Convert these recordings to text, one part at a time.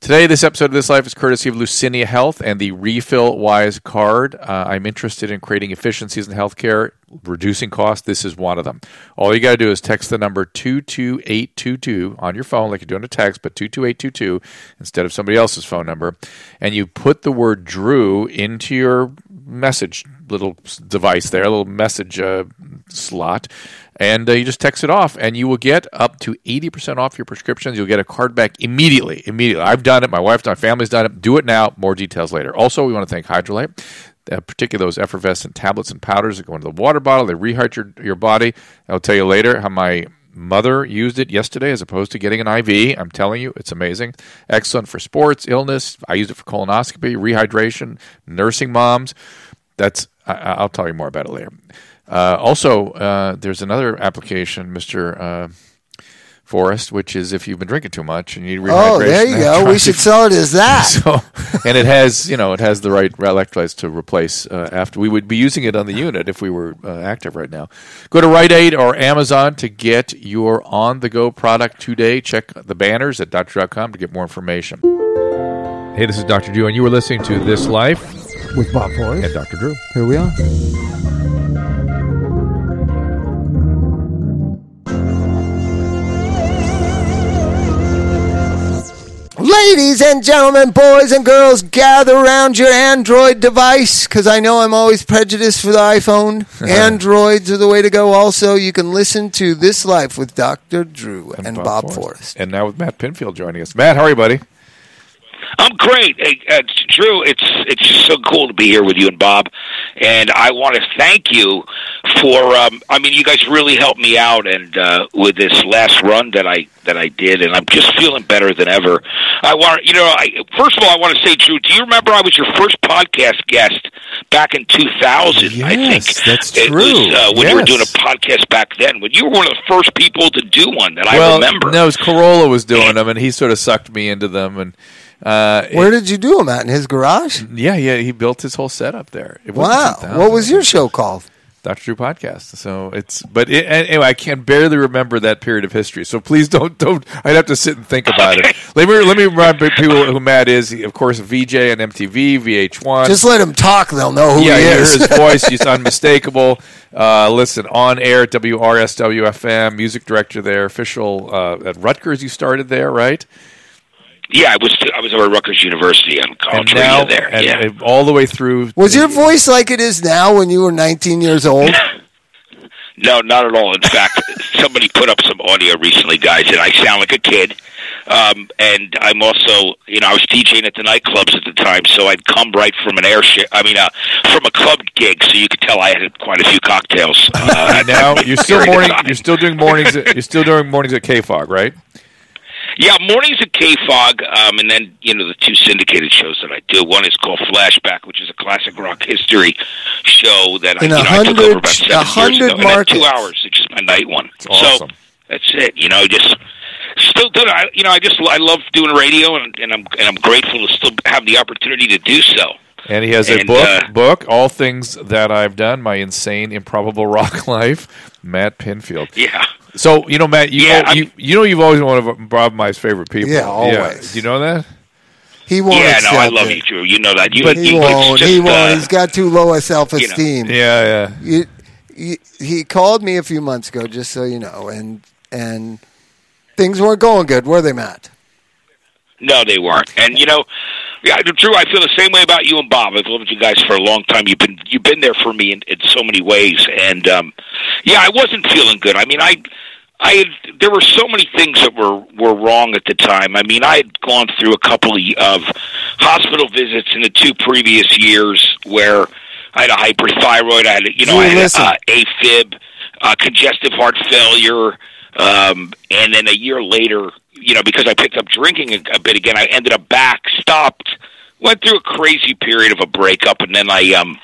Today, this episode of This Life is courtesy of Lucinia Health and the Refill Wise card. I'm interested in creating efficiencies in healthcare, reducing costs. This is one of them. All you got to do is text the number 22822 on your phone, like you're doing a text, but 22822 instead of somebody else's phone number. And you put the word Drew into your message little device there, a little message slot. And you just text it off, and you will get up to 80% off your prescriptions. You'll get a card back immediately. I've done it. My wife's done it. My family's done it. Do it now. More details later. Also, we want to thank Hydralyte, particularly those effervescent tablets and powders that go into the water bottle. They rehydrate your body. I'll tell you later how my mother used it yesterday as opposed to getting an IV. I'm telling you, it's amazing. Excellent for sports, illness. I used it for colonoscopy, rehydration, nursing moms. I'll tell you more about it later. Also, there's another application, Mr. Forrest, which is if you've been drinking too much and you need rehydration. Oh, there you go. We should sell it as that. And it has the right electrolytes to replace after. We would be using it on the unit if we were active right now. Go to Rite Aid or Amazon to get your on-the-go product today. Check the banners at Dr.com to get more information. Hey, this is Dr. Drew, and you were listening to This Life with Bob Forrest and Dr. Drew. Here we are. Ladies and gentlemen, boys and girls, gather around your Android device, because I know I'm always prejudiced for the iPhone. Androids are the way to go. Also, you can listen to This Life with Dr. Drew and Bob Forrest. And now with Matt Pinfield joining us. Matt, how are you, buddy? I'm great. Hey, Drew, it's so cool to be here with you and Bob, and I want to thank you for. You guys really helped me out, and with this last run that I did, and I'm just feeling better than ever. First of all, I want to say, Drew, do you remember I was your first podcast guest back in 2000? Yes, I think that's it true. Was when you were doing a podcast back then. When you were one of the first people to do one that I remember. No, it was Corolla was doing them, and he sort of sucked me into them, and. Where did you do him at? In his garage? Yeah, he built his whole setup there. Wow. What was your show called? Dr. Drew Podcast. So anyway, I can barely remember that period of history. So please don't. I'd have to sit and think about it. Let me remind people who Matt is. He, of course, VJ on MTV, VH1. Just let him talk. They'll know who he is. Yeah, hear his voice. He's unmistakable. Listen, on air at WRSW-FM, music director there, official at Rutgers. You started there, right? Yeah, I was over at Rutgers University on college radio there. And all the way through. Was your voice like it is now when you were 19 years old? No, not at all. In fact, somebody put up some audio recently, guys, and I sound like a kid. And I'm also, I was DJing at the nightclubs at the time, so I'd come right from from a club gig, so you could tell I had quite a few cocktails. Now you're still doing mornings. You're still doing mornings at KFOG, right? Yeah, mornings at KFOG, and then, the two syndicated shows that I do. One is called Flashback, which is a classic rock history show that I took over about 7 years ago. And then 2 hours, it's just my night one. It's awesome. So that's it. Just still doing it. I love doing radio, and I'm grateful to still have the opportunity to do so. And he has a book, All Things That I've Done, My Insane, Improbable Rock Life, Matt Pinfield. Yeah. So, Matt, you've always been one of Bob and I's favorite people. Yeah, always. Yeah. Do you know that? He won't accept I love you, Drew. You know that. He won't. He's got too low a self-esteem. Yeah. He called me a few months ago, just so you know, and things weren't going good, were they, Matt? No, they weren't. And Drew, I feel the same way about you and Bob. I've loved you guys for a long time. You've been there for me in so many ways. And I wasn't feeling good. There were so many things that were wrong at the time. I had gone through a couple of hospital visits in the 2 previous years where I had a hyperthyroid. I had AFib, congestive heart failure, and then a year later, because I picked up drinking a bit again, I ended up stopped, went through a crazy period of a breakup, and then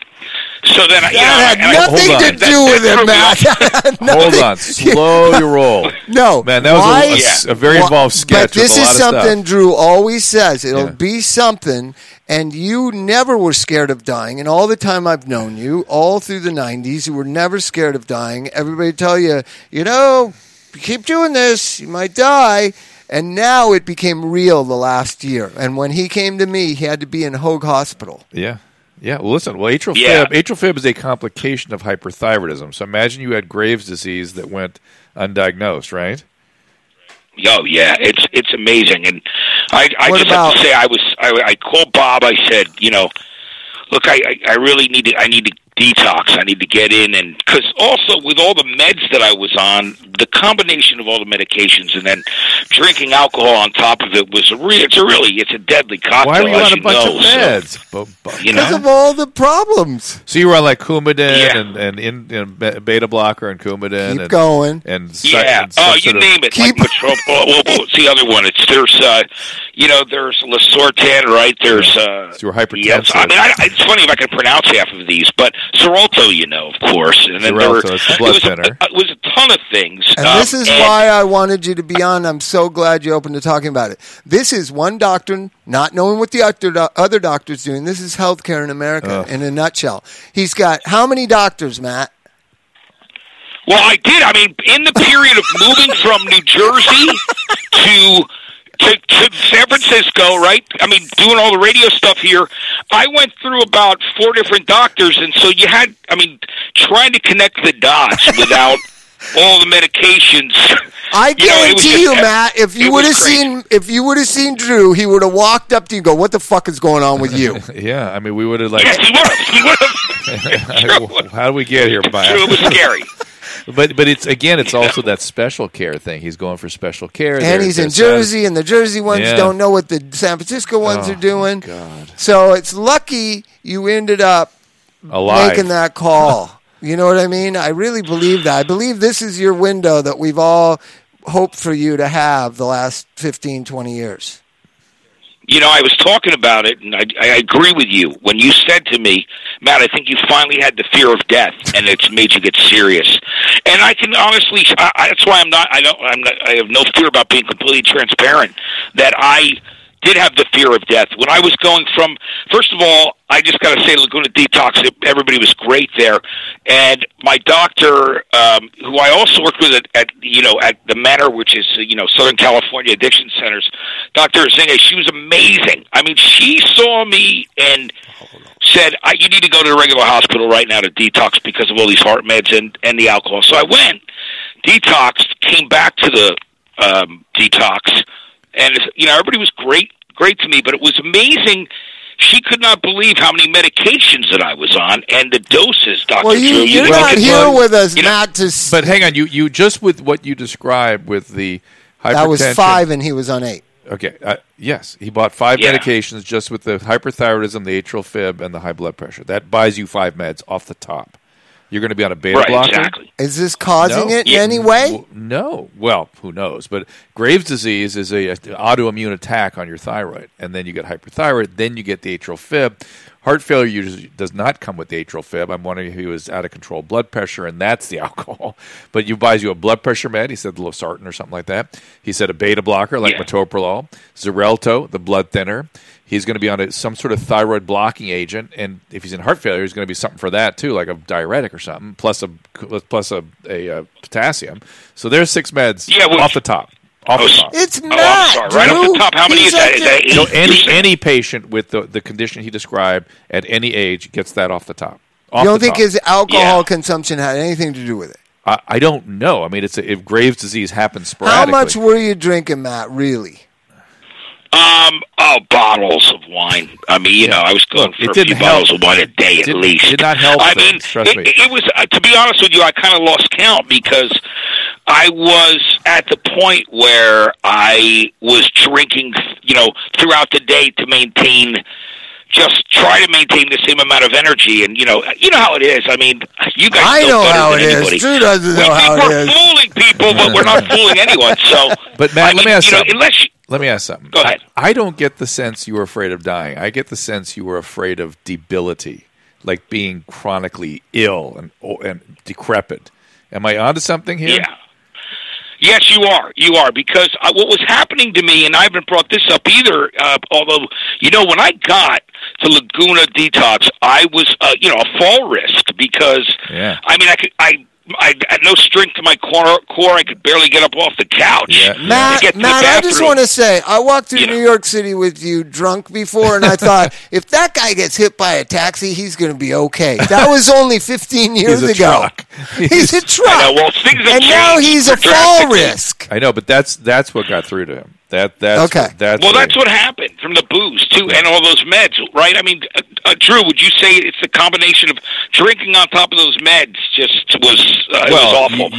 that had nothing to do with it, Matt. Hold on, slow your roll. No, man, that was a very involved sketch. But this is something Drew always says. It'll be something, and you never were scared of dying. And all the time I've known you, all through the 90s, you were never scared of dying. Everybody tell you, keep doing this, you might die. And now it became real the last year. And when he came to me, he had to be in Hoag Hospital. Yeah. Yeah. Well, listen. Well, atrial fib is a complication of hyperthyroidism. So imagine you had Graves' disease that went undiagnosed, right? Oh yeah, it's amazing, and I just have to say I called Bob. I said, look, I really need to detox. I need to get in, and because also with all the meds that I was on, the combination of all the medications and then drinking alcohol on top of it was it's a deadly cocktail. Why were you on a bunch of meds? Because of all the problems. So you were on like Coumadin and beta blocker and Coumadin. Keep going. And you name it. Like what's the other one? There's Lasortan, right? There's so you were hypertensive. Yes, I mean, it's funny if I can pronounce half of these, but Xarelto, of course, and then it's the blood thinner. It was a ton of things. And this is why I wanted you to be on. I'm so glad you opened to talking about it. This is one doctor not knowing what the other doctor's doing. This is healthcare in America in a nutshell. He's got how many doctors, Matt? Well, I did. I mean, in the period of moving from New Jersey to San Francisco, right? I mean, doing all the radio stuff here, I went through about 4 different doctors, and so trying to connect the dots without all the medications. I guarantee you, Matt, if you would have seen Drew, he would have walked up to you and go, "What the fuck is going on with you?" Yeah, I mean, we would have like. Yes, he would have. How do we get here, Matt? It was scary. But it's also that special care thing. He's going for special care. And he's in Jersey, and the Jersey ones don't know what the San Francisco ones are doing. God. So it's lucky you ended up making that call. You know what I mean? I really believe that. I believe this is your window that we've all hoped for you to have the last 15, 20 years. I was talking about it, and I agree with you. When you said to me, Matt, I think you finally had the fear of death, and it's made you get serious. And I can honestly, that's why I have no fear about being completely transparent, that I did have the fear of death. When I was going from, first of all, I just got to say Laguna Detox, everybody was great there. And my doctor, who I also worked with at the Manor, which is, Southern California Addiction Centers, Dr. Zinga, she was amazing. I mean, she saw me and said, you need to go to the regular hospital right now to detox because of all these heart meds and the alcohol. So I went, detoxed, came back to the detox, and everybody was great to me, but it was amazing. She could not believe how many medications that I was on and the doses, Dr. Well, you're not here with us, Matt. But hang on, you just with what you described with the hypertension. That was 5 and he was on 8. Okay, yes, he bought 5 medications just with the hyperthyroidism, the atrial fib, and the high blood pressure. That buys you 5 meds off the top. You're going to be on a beta blocker? Exactly. Is this causing it in any way? No. Well, who knows? But Graves' disease is an autoimmune attack on your thyroid. And then you get hyperthyroid. Then you get the atrial fib. Heart failure usually does not come with the atrial fib. I'm wondering if he was out of control blood pressure, and that's the alcohol. But he buys you a blood pressure med. He said losartan or something like that. He said a beta blocker like metoprolol. Xarelto, the blood thinner. He's going to be on some sort of thyroid blocking agent, and if he's in heart failure, he's going to be something for that too, like a diuretic or something, plus a potassium. So there's 6 meds off the top. Off the top. It's not. I'm sorry. Right off the top, how many is that? Any patient with the condition he described at any age gets that off the top. You don't think his alcohol consumption had anything to do with it? I don't know. I mean, if Graves' disease happens sporadically. How much were you drinking, Matt, really? Bottles of wine. I mean, I was going for a few bottles of wine a day at least. It did not help. I mean, it was, to be honest with you, I kind of lost count because I was at the point where I was drinking, throughout the day to try to maintain the same amount of energy, and you know how it is. I mean, you guys know how it is. Drew doesn't know how it is. We're fooling people, but we're not fooling anyone. So, but Matt, let me ask something. Let me ask something. Go ahead. I don't get the sense you were afraid of dying. I get the sense you were afraid of debility, like being chronically ill and decrepit. Am I onto something here? Yeah. Yes, you are. You are, because what was happening to me, and I haven't brought this up either, although, when I got to Laguna Detox, I was, a fall risk because, I I had no strength to my core. I could barely get up off the couch. Yeah. Matt, I just want to say, I walked through New York City with you drunk before, and I thought, if that guy gets hit by a taxi, he's going to be okay. That was only 15 years ago. He's a truck. I know, well, things have and now changed he's a fall risk. I know, but that's what got through to him. That's what happened from the booze too, and all those meds, right? I mean, Drew, would you say it's the combination of drinking on top of those meds just was it was awful?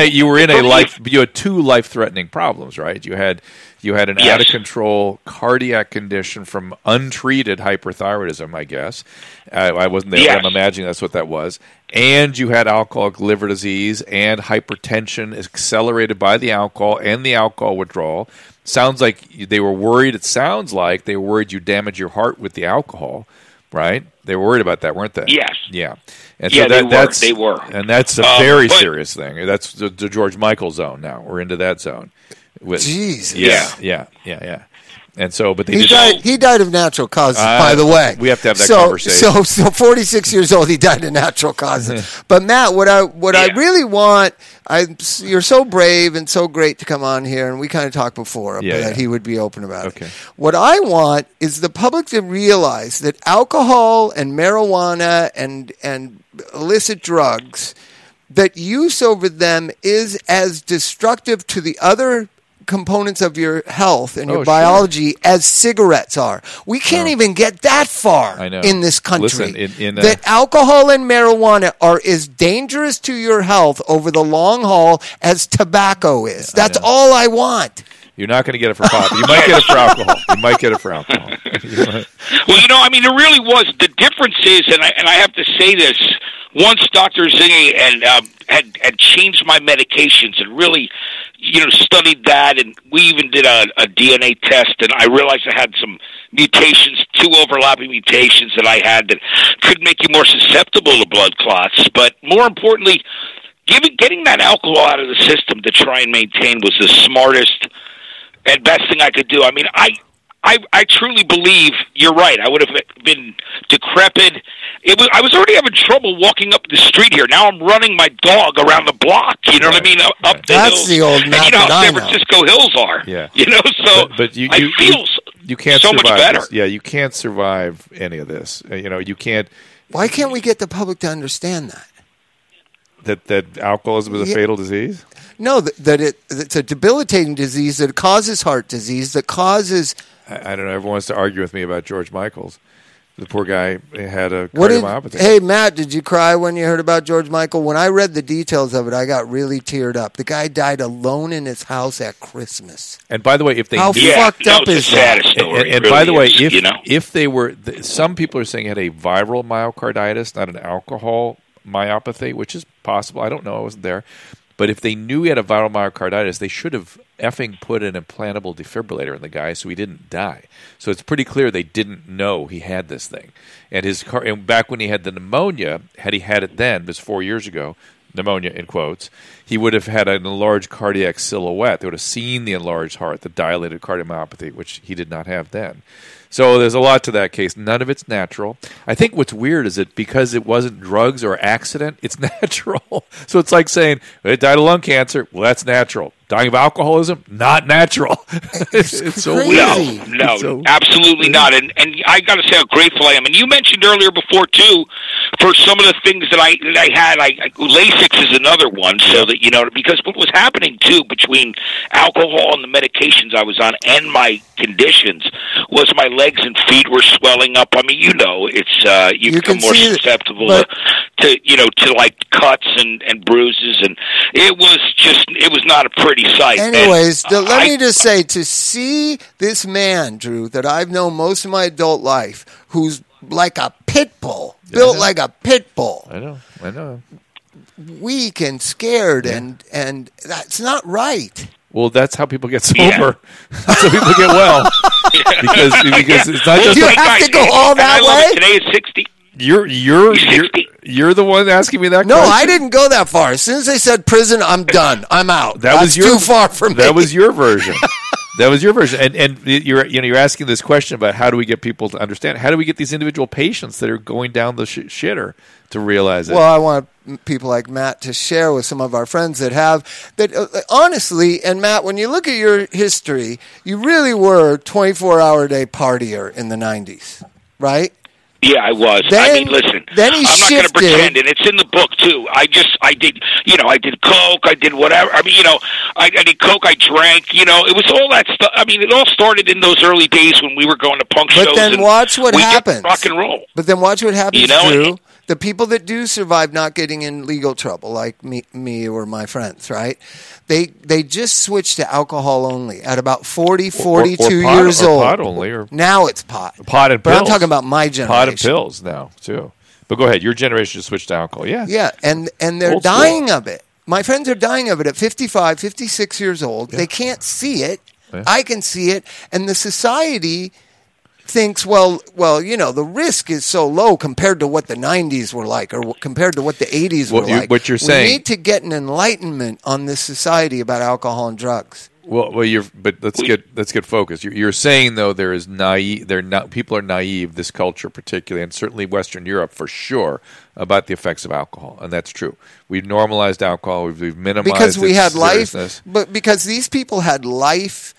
You had two life-threatening problems, right? You had an out of control cardiac condition from untreated hyperthyroidism, I guess. I wasn't there, but I'm imagining that's what that was. And you had alcoholic liver disease and hypertension accelerated by the alcohol and the alcohol withdrawal. Sounds like they were worried. It sounds like they were worried you damage your heart with the alcohol, right? They were worried about that, weren't they? Yes. Yeah. And so they were. And that's a very serious thing. That's the George Michael zone now. We're into that zone. Jesus. Yeah. And so, but he died of natural causes, by the way. We have to have that conversation. So 46 years old, he died of natural causes. But Matt, what I really want, you're so brave and so great to come on here, and we kind of talked before that he would be open about it. What I want is the public to realize that alcohol and marijuana and illicit drugs, that use over them is as destructive to the other components of your health and your biology as cigarettes are. We can't even get that far in this country. Listen, that alcohol and marijuana are as dangerous to your health over the long haul as tobacco is. That's all I want. You're not going to get it for pop. You might get it for alcohol. Well, I mean, it really was. The difference is, and I have to say this, once Dr. Zingy had changed my medications and really, studied that, and we even did a DNA test, and I realized I had some mutations, 2 overlapping mutations that I had that could make you more susceptible to blood clots. But more importantly, getting that alcohol out of the system to try and maintain was the smartest and best thing I could do. I mean, I truly believe you're right. I would have been decrepit. I was already having trouble walking up the street here. Now I'm running my dog around the block. You know what I mean? Up the hills. That's the old Matt. You know how San Francisco hills are. Yeah. So but you can't so survive much better. This. Yeah, you can't survive any of this. You can't. Why can't we get the public to understand that? That alcoholism is a fatal disease? No, that it's a debilitating disease that causes heart disease, that causes... I don't know. Everyone wants to argue with me about George Michael's. The poor guy had a cardiomyopathy. Hey, Matt, did you cry when you heard about George Michael? When I read the details of it, I got really teared up. The guy died alone in his house at Christmas. And by the way, if they how fucked up is that? And by the way, if they were... Some people are saying he had a viral myocarditis, not an alcohol myopathy, which is possible. I don't know. I wasn't there. But if they knew he had a viral myocarditis, they should have effing put an implantable defibrillator in the guy so he didn't die. So it's pretty clear they didn't know he had this thing. And back when he had the pneumonia, had he had it then, this 4 years ago, pneumonia in quotes, he would have had an enlarged cardiac silhouette. They would have seen the enlarged heart, the dilated cardiomyopathy, which he did not have then. So there's a lot to that case. None of it's natural. I think what's weird is that because it wasn't drugs or accident, it's natural. So it's like saying, it died of lung cancer. Well, that's natural. Dying of alcoholism, not natural. It's so weird. No, absolutely not. And I got to say how grateful I am. And you mentioned earlier before, too, for some of the things that I had, Lasix is another one, so that, because what was happening, too, between alcohol and the medications I was on and my conditions was my legs and feet were swelling up. I mean, it's you become more susceptible to like cuts and bruises, and it was not a pretty sight. Anyways, let me just say, to see this man, Drew, that I've known most of my adult life, who's like a pit bull, built like a pit bull. I know. Weak and scared, and that's not right. Well, that's how people get sober. Yeah. That's how people get well. because it's not just. Do you have to go all that way? Today is 60. You're the one asking me that question? No, I didn't go that far. As soon as they said prison, I'm done. I'm out. That's too far from me. That was your version. That was your version, and you're asking this question about how do we get people to understand? How do we get these individual patients that are going down the shitter to realize it? Well, I want people like Matt to share with some of our friends that have that. Honestly, and Matt, when you look at your history, you really were a 24-hour-a-day partier in the 90s, right? Yeah, I was. Then, I mean, listen, then he I'm not going to pretend, and it's in the book too. I did, I did coke, I did whatever. I mean, I did coke, I drank. It was all that stuff. I mean, it all started in those early days when we were going to punk shows. But then watch what happens. Rock and roll. But then watch what happens, Drew. The people that do survive not getting in legal trouble, like me or my friends, right? They just switch to alcohol only at about 40, 42 or years old. Pot only, or now it's pot. Pot and pills. But I'm talking about my generation. Pot and pills now too. But go ahead, your generation just switched to alcohol. Yeah, yeah, and they're Old dying school. of it. My friends are dying of it at 55, 56 years old. Yeah. They can't see it. Yeah. I can see it, and the society thinks, well, the risk is so low compared to what the 90s were like or compared to what the 80s were like. What you're saying, we need to get an enlightenment on this society about alcohol and drugs. But let's get focused. You're saying though there is people are naive, this culture particularly, and certainly Western Europe for sure, about the effects of alcohol, and that's true. We've normalized alcohol. We've minimized because we had seriousness. but because these people had life.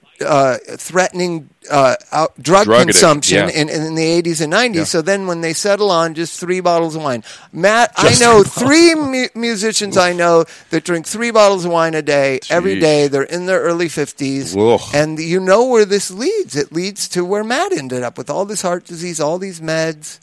Threatening drug consumption in the 80s and 90s. Yeah. So then when they settle on just 3 bottles of wine. Matt, I know 3 musicians I know that drink 3 bottles of wine a day, every day. They're in their early 50s. Ugh. And you know where this leads. It leads to where Matt ended up with all this heart disease, all these meds.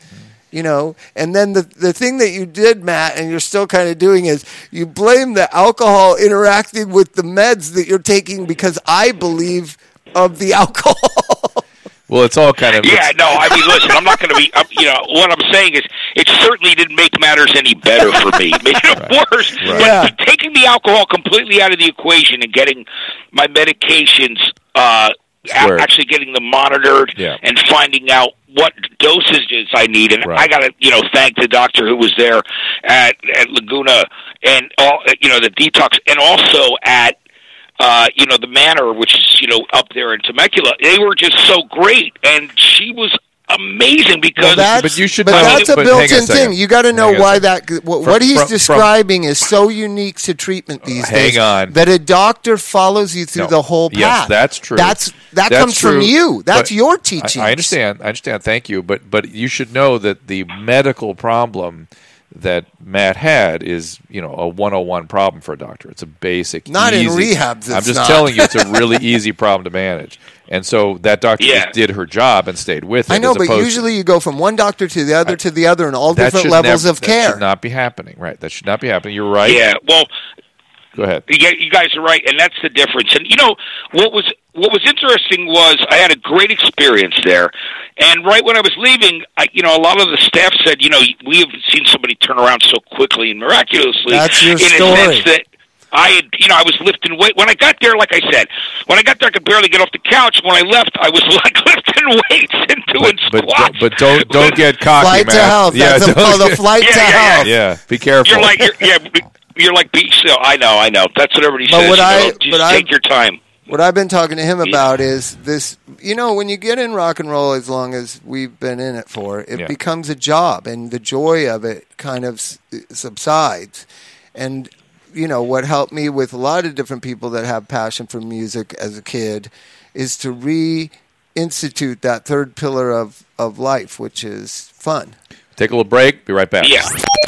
And then the thing that you did, Matt, and you're still kind of doing is you blame the alcohol interacting with the meds that you're taking because I believe of the alcohol. Well, it's all kind of... Yeah, no, I mean, listen, I'm not going to be... what I'm saying is it certainly didn't make matters any better for me. It made it worse. Right. But taking the alcohol completely out of the equation and getting my medications... actually getting them monitored and finding out what dosages I need. And I got to, thank the doctor who was there at Laguna and all, the detox, and also at, the Manor, which is, up there in Temecula. They were just so great. And she was amazing because that's a built-in thing. You got to know why what he's describing is so unique to treatment these days. That a doctor follows you through the whole path. Yes, that's true. That comes true, from you. That's your teaching. I understand. Thank you. But you should know that the medical problem that Matt had is, a 101 problem for a doctor. It's a basic, not easy, in rehab. I'm just telling you, it's a really easy problem to manage. And so that doctor just did her job and stayed with it. I know, but usually you go from one doctor to the other in all different levels of care. That should not be happening, right? That should not be happening. You're right. Yeah, well... Go ahead. You guys are right, and that's the difference. And what was interesting was I had a great experience there, and right when I was leaving, a lot of the staff said, we haven't seen somebody turn around so quickly and miraculously. That's your story. In a sense that I had, I was lifting weight. When I got there, like I said, I could barely get off the couch. When I left, I was like lifting weights and doing squats. But don't get cocky, flight man. To health. That's called a flight to health. Yeah, be careful. You're like, I know. That's what everybody says. Just take your time. What I've been talking to him about is this, when you get in rock and roll, as long as we've been in it for, it becomes a job, and the joy of it kind of subsides. And, what helped me with a lot of different people that have passion for music as a kid is to reinstitute that third pillar of life, which is fun. Take a little break. Be right back. Yeah.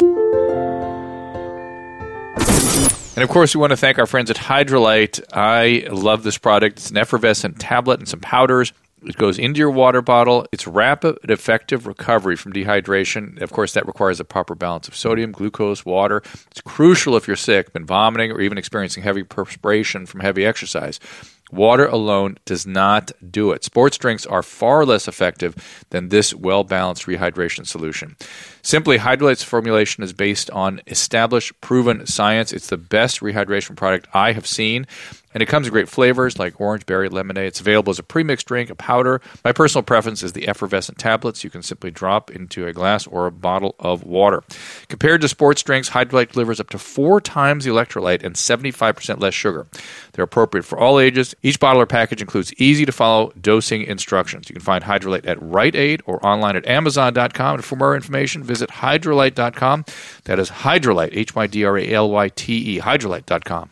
And, of course, we want to thank our friends at Hydralyte. I love this product. It's an effervescent tablet and some powders. It goes into your water bottle. It's rapid and effective recovery from dehydration. Of course, that requires a proper balance of sodium, glucose, water. It's crucial if you're sick, been vomiting, or even experiencing heavy perspiration from heavy exercise. Water alone does not do it. Sports drinks are far less effective than this well-balanced rehydration solution. Simply, Hydralyte's formulation is based on established, proven science. It's the best rehydration product I have seen. And it comes in great flavors like orange, berry, lemonade. It's available as a pre-mixed drink, a powder. My personal preference is the effervescent tablets. You can simply drop into a glass or a bottle of water. Compared to sports drinks, Hydrolite delivers up to 4 times the electrolyte and 75% less sugar. They're appropriate for all ages. Each bottle or package includes easy-to-follow dosing instructions. You can find Hydrolite at Rite Aid or online at Amazon.com. And for more information, visit Hydrolite.com. That is Hydrolite, Hydralyte, Hydrolite.com.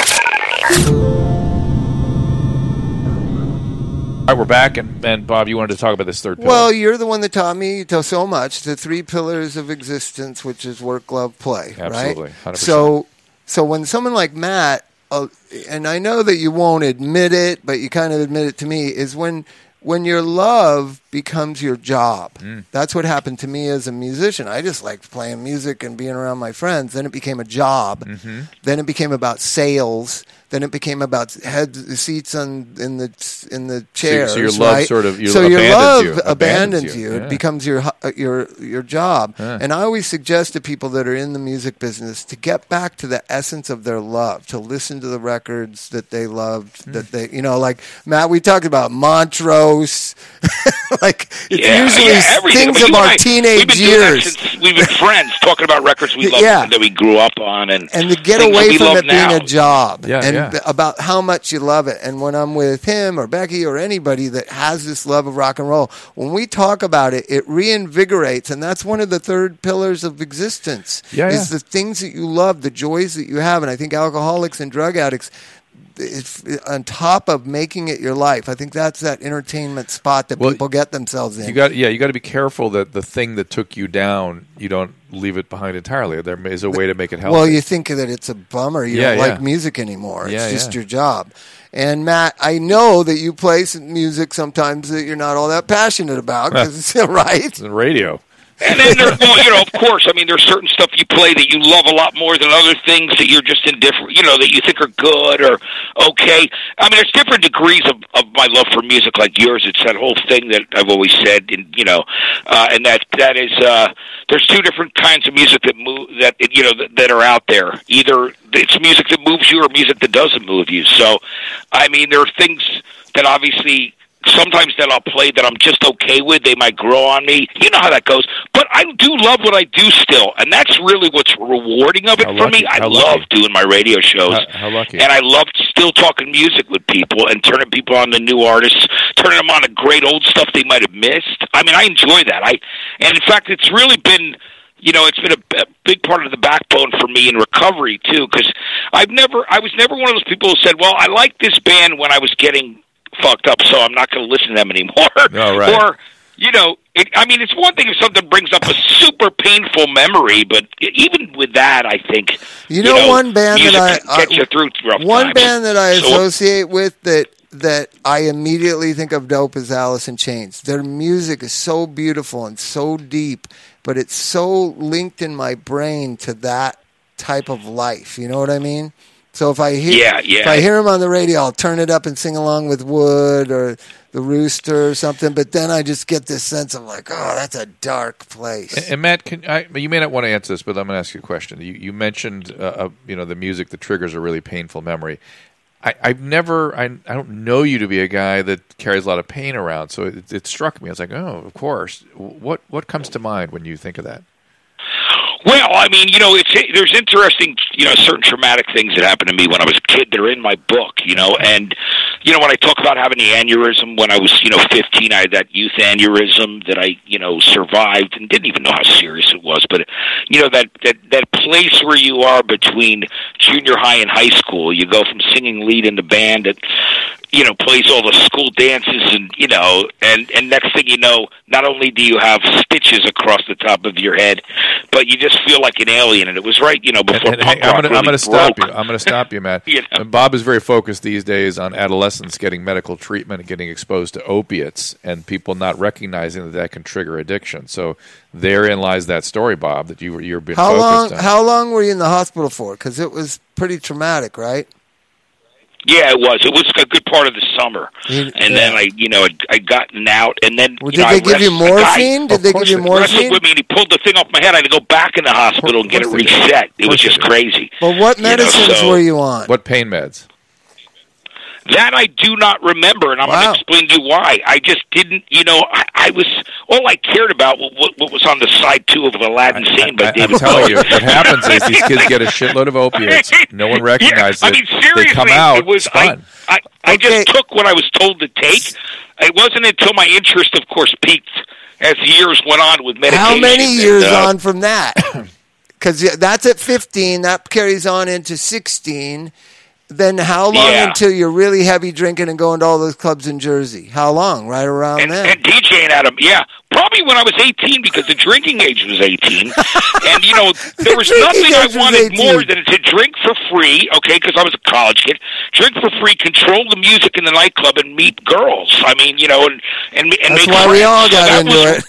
All right, we're back, and Bob, you wanted to talk about this third pillar. Well, you're the one that taught me so much, the 3 pillars of existence, which is work, love, play, Absolutely, right? 100%. So when someone like Matt, and I know that you won't admit it, but you kind of admit it to me, is when your love becomes your job. That's what happened to me as a musician. I just liked playing music and being around my friends. Then it became a job. Then it became about sales. Then it became about seats in the chairs. So your love sort of abandons you. Yeah. It becomes your job. Yeah. And I always suggest to people that are in the music business to get back to the essence of their love, to listen to the records that they loved, that they, like Matt, we talked about Montrose. Like it's usually things of our teenage years. We've been friends talking about records we loved that we grew up on, and to get away from it being a job. Yeah. About how much you love it. And when I'm with him or Becky or anybody that has this love of rock and roll, when we talk about it, it reinvigorates. And that's one of the 3rd pillars of existence is the things that you love, the joys that you have. And I think alcoholics and drug addicts, on top of making it your life, I think that's that entertainment spot that people get themselves in. You got to be careful that the thing that took you down, you don't leave it behind entirely. There is a way to make it healthy. Well, you think that it's a bummer. You don't like music anymore. It's just your job. And Matt, I know that you play some music sometimes that you're not all that passionate about, because it's right. It's the radio. And then of course, I mean, there's certain stuff you play that you love a lot more than other things that you're just indifferent, that you think are good or okay. I mean, there's different degrees of my love for music like yours. It's that whole thing that I've always said, and and that is, there's 2 different kinds of music that are out there. Either it's music that moves you or music that doesn't move you. So, I mean, there are things that obviously sometimes that I'll play that I'm just okay with. They might grow on me. You know how that goes. But I do love what I do still, and that's really what's rewarding of it for me. I love doing my radio shows. How lucky. And I love still talking music with people and turning people on to new artists, turning them on to great old stuff they might have missed. I mean, I enjoy that. And in fact, it's really been... it's been a big part of the backbone for me in recovery, too, because I was never one of those people who said, well, I liked this band when I was getting fucked up, so I'm not going to listen to them anymore. Oh, right. Or, it's one thing if something brings up a super painful memory, but even with that, I think, one band that gets you through rough one times. band that I associate with that I immediately think of dope is Alice in Chains. Their music is so beautiful and so deep, but it's so linked in my brain to that type of life. You know what I mean? So if I hear him on the radio, I'll turn it up and sing along with Wood or the Rooster or something. But then I just get this sense of like, oh, that's a dark place. And Matt, you may not want to answer this, but I'm going to ask you a question. You mentioned the music that triggers a really painful memory. I don't know you to be a guy that carries a lot of pain around, so it struck me. I was like, oh, of course. What comes to mind when you think of that? Well, I mean, there's interesting, certain traumatic things that happened to me when I was a kid. They're in my book, and, when I talk about having the aneurysm when I was, 15, I had that youth aneurysm that I, survived and didn't even know how serious it was. But, that place where you are between junior high and high school, you go from singing lead in the band that, plays all the school dances and next thing you know, not only do you have stitches across the top of your head, but you just feel like an alien. And it was right, before punk rock really I'm going to stop broke. you. I'm going to stop you, Matt. And Bob is very focused these days on adolescents getting medical treatment and getting exposed to opiates, and people not recognizing that can trigger addiction. So therein lies that story, Bob, that you're being focused on. How long were you in the hospital for? Because it was pretty traumatic, right? Yeah, it was. It was a good part of the summer, and then I gotten out, and then did they give you morphine? Did they give you morphine? Wrestled with me, and he pulled the thing off my head. I had to go back in the hospital and get it reset. It was just crazy. But what medicines were you on? What pain meds? That I do not remember, and I'm going to explain to you why. I just didn't, I was, all I cared about what was on the side 2 of Aladdin Sane by David I'm telling you, what happens is these kids get a shitload of opiates. No one recognizes it. Seriously, they come out, it was fun. I just took what I was told to take. It wasn't until my interest, of course, peaked as the years went on with medication. How many years on from that? Because that's at 15. That carries on into 16. Then how long until you're really heavy drinking and going to all those clubs in Jersey? How long? Right around then? And DJing at them, probably when I was 18, because the drinking age was 18. And, there was nothing I wanted more than to drink for free, because I was a college kid, drink for free, control the music in the nightclub, and meet girls. I mean, and that's make why friends. we all got into it.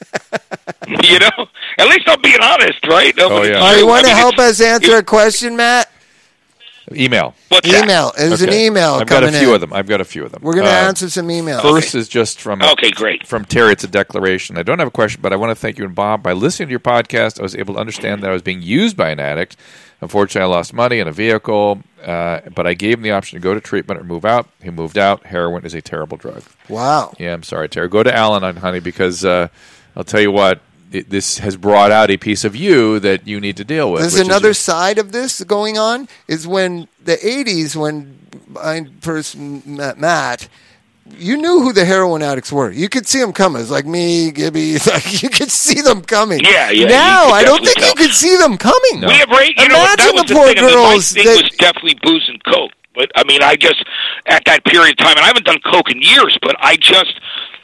At least I'm being honest, right? Oh, yeah. All right, you want to help us answer a question, Matt? Email. What's that? Email. There's an email I've got coming a few in. of them. I've got a few of them. We're going to answer some emails. First is just from great. From Terry. It's a declaration. I don't have a question, but I want to thank you and Bob. By listening to your podcast, I was able to understand that I was being used by an addict. Unfortunately, I lost money and a vehicle, but I gave him the option to go to treatment or move out. He moved out. Heroin is a terrible drug. Wow. Yeah, I'm sorry, Terry. Go to Al-Anon, honey, because I'll tell you what, this has brought out a piece of you that you need to deal with. There's another side of this going on, is when the 80s, when I first met Matt, you knew who the heroin addicts were. You could see them coming. It's like me, Gibby. You could see them coming. Yeah. Now, I don't think you could see them coming. No. We have Imagine the poor thing. girls. My thing was definitely booze and coke. But, I mean, I just, at that period of time, and I haven't done coke in years, but I just,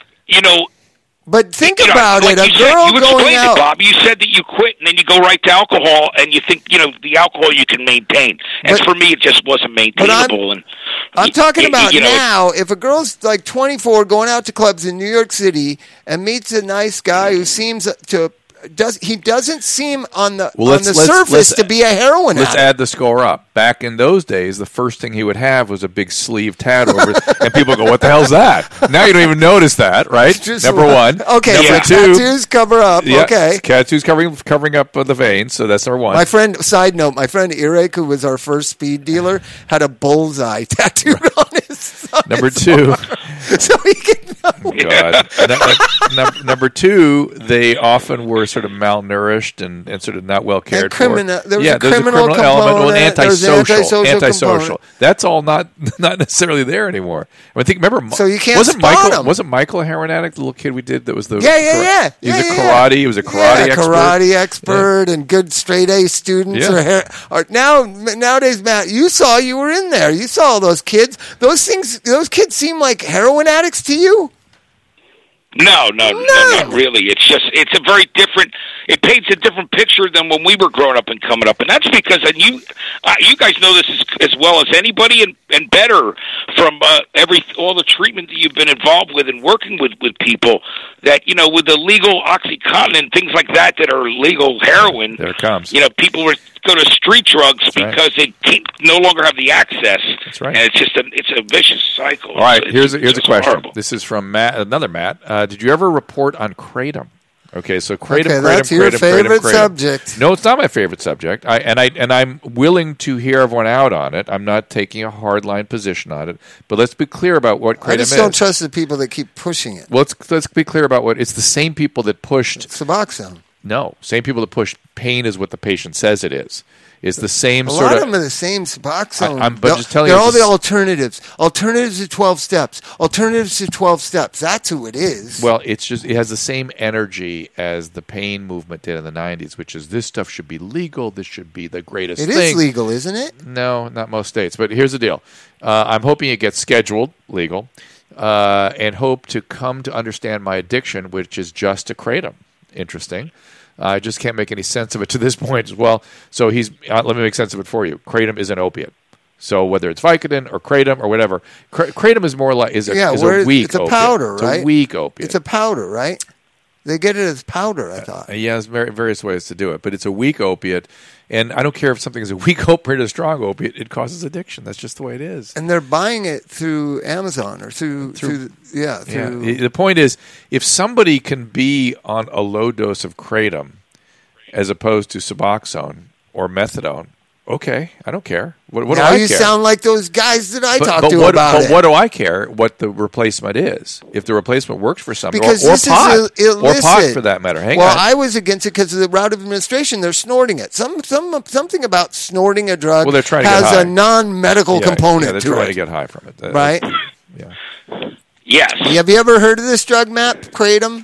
But think about it. A girl going out. Bob, you said that you quit and then you go right to alcohol and you think, the alcohol you can maintain. And for me, it just wasn't maintainable. I'm talking about now. If a girl's like 24 going out to clubs in New York City and meets a nice guy who seems to doesn't seem on the surface to be a heroin addict. Let's add the score up. Back in those days, the first thing he would have was a big sleeve tat over it, and people go, "What the hell's that?" Now you don't even notice that, right? Number one. Okay, number two, tattoos cover up. Yeah, okay, tattoos covering up the veins, so that's number one. Side note, my friend Irek, who was our first speed dealer, had a bullseye tattooed on his Number two. So he could know. Oh, God. Number two, they often were sort of malnourished and sort of not well cared for. There was a criminal element, and antisocial. Antisocial. That's all not necessarily there anymore. I mean, remember, so you can't spot him. Wasn't Michael a heroin addict? The little kid we did that was the He was a karate expert and good straight A students. Nowadays, Matt, you were in there. You saw all those kids. Those kids seem like heroin addicts to you. No, not really. It's a very different. It paints a different picture than when we were growing up and coming up, and that's because, and you guys know this as well as anybody, and better from all the treatment that you've been involved with and working with people. That with the legal OxyContin and things like that are legal heroin. There it comes. People were go to street drugs because they no longer have the access. That's right. And it's a vicious cycle. All right, here's a question. Horrible. This is from Matt, another Matt. Did you ever report on Kratom? Okay, so Kratom, that's your favorite subject. No, it's not my favorite subject. I'm willing to hear everyone out on it. I'm not taking a hardline position on it. But let's be clear about what Kratom is. I just don't trust the people that keep pushing it. Well, let's be clear about what it's the same people that pushed Suboxone. No, same people that push pain is what the patient says it is. It's the same a sort of... A lot of them are the same Suboxone. I'm just telling you... They're all the alternatives. Alternatives to 12 steps. Alternatives to 12 steps. That's who it is. Well, it has the same energy as the pain movement did in the 90s, which is this stuff should be legal. This should be the greatest thing. It is legal, isn't it? No, not most states. But here's the deal. I'm hoping it gets scheduled legal and hope to come to understand my addiction, which is just to Kratom. Interesting. I just can't make any sense of it to this point as well. So let me make sense of it for you. Kratom is an opiate. So whether it's Vicodin or Kratom or whatever, Kratom is more like is a weak. It's a opiate. powder, right? It's a weak opiate. It's a powder, right? They get it as powder, I thought. There's various ways to do it, but it's a weak opiate. And I don't care if something is a weak opiate or a strong opiate; it causes addiction. That's just the way it is. And they're buying it through Amazon or through. The point is, if somebody can be on a low dose of Kratom, as opposed to Suboxone or Methadone Okay, I don't care. What do Now I you care? sound like those guys that I talked but to what, about but it. what do I care what the replacement is? If the replacement works for something, Because or this pot, is or illicit. pot for that matter. Hang well, on. I was against it because of the route of administration. They're snorting it. Something about snorting a drug Well, they're trying to get has high. a non-medical component they're to trying it. to get high from it. Right? Yeah. Yes. Have you ever heard of this drug, Matt Kratom?